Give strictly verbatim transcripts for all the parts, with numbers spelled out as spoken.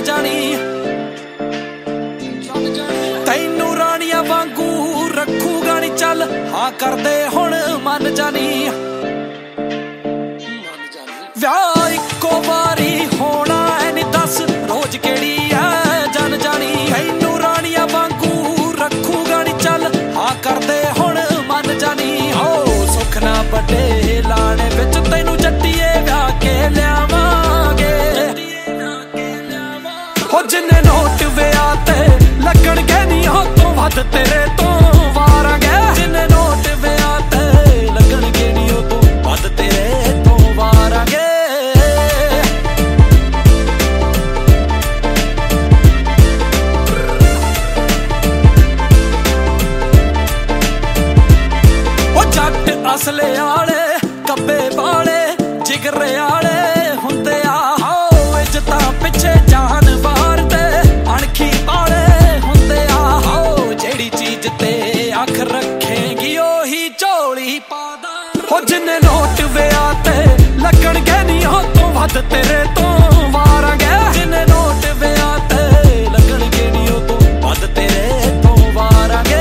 जानी तैनू राणिया वांगू रखूगा नी चल हाँ कर दे हुण मन जानी विआह इक्को वारी होना है नी दस रोज केड़ी है जन जानी तैनू राणिया वांगू रखूगा नी चल हाँ कर दे हुण मन जानी ओ सुख ना बड़े लाने विच तैनू जट्टीए विआह के लियावांगे हो जिन्ने नोट विआह ते लगणगे नी हो तो वध तेरे तो वारांगे जिन्ने नोट विआह ते लगणगे नी हो तो वध तेरे तो वारांगे असले आले कब्बे वाले जिगरे आले हुंदे आ हो इज्जतां पिछे जान वारदे अणखी वाले हुंदे आ हो जेड़ी चीज ते अख रखेगी ओही झोली पादा हो जिन्ने नोट विआह ते लगणगे नी हो तो वध तेरे तो वारांगे जिन्ने नोट विआह ते लगणगे नी हो तो वध तेरे तो वारांगे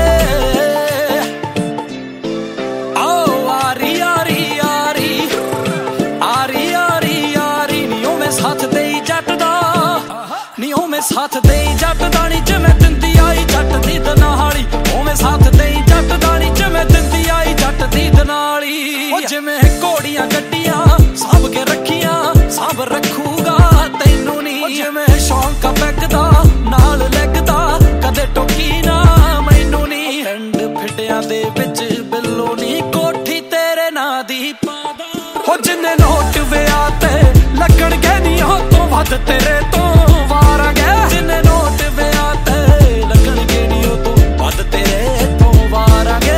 साथ दे जट दानी जिवें दिंदी आई जट दी दनाली उवें साथ दे जट दानी जिवें दिंदी आई जट दी दनाली ओ जिवें घोड़ियां गड्डियां साब के रखियां साब रखूगा तैनू नी जिवें शौक बैगदा नाल लगदा कदे टोकी ना मैनू नी पिंड फिटियां दे विच बिल्लो नी कोठी तेरे नां दी पादा हो जिन्ने नोट विआह ते लगणगे नी हो तो वध तेरे तो वारांगे जिन्ने नोट विआह ते लगणगे नी हो तो वध तेरे तो वारांगे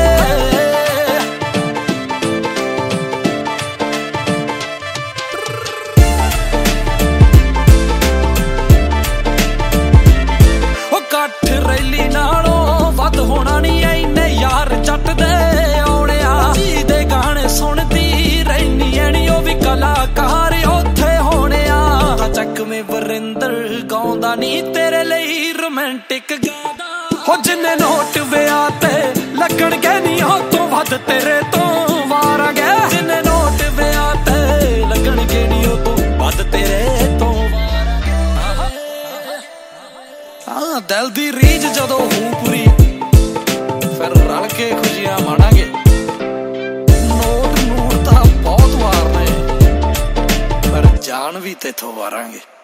ओ कट्ठ रैली नालों वध होना नी इन्ने यार जट दे आउणे आ जी दे गाने सुनदी रैनी ऐनी ओ भी कलाकार उत्थे होने आ चक में वरिंदर गाउंदा नी तेरे लई रोमांटिक गादा हो जिन्ने नोट विआह ते लगणगे नी हो तो वध तेरे तो वारांगे जिन्ने नोट विआह ते लगणगे नी हो तो वध तेरे तो वारांगे हाँ दिल दी रीझ जदों हो पूरी फिर रल के खुशियां माणांगे नोट नूट तां बहुत वारने पर जान भी तेथों वारांगे।